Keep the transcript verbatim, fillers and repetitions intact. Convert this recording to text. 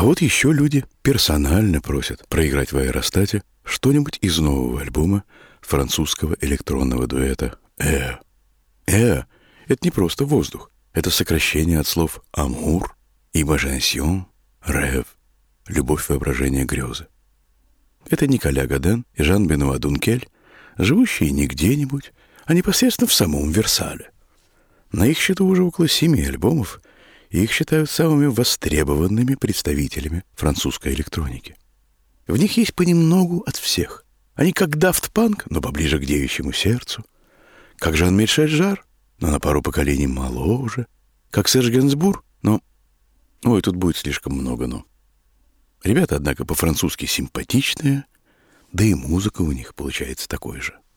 А вот еще люди персонально просят проиграть в аэростате что-нибудь из нового альбома французского электронного дуэта «Э». «Э» — это не просто воздух. Это сокращение от слов «амур», «имажинасьон», «рêve», «любовь, воображение, грезы». Это Николя Годен и Жан-Бенуа Дункель, живущие не где-нибудь, а непосредственно в самом Версале. На их счету уже около семи альбомов, и их считают самыми востребованными представителями французской электроники. В них есть понемногу от всех. Они как Daft Punk, но поближе к девичьему сердцу, как Жан-Мишель Жар, но на пару поколений моложе, как Серж Генсбур, но... Ой, тут будет слишком много «но». Ребята, однако, по-французски симпатичные, да и музыка у них получается такой же.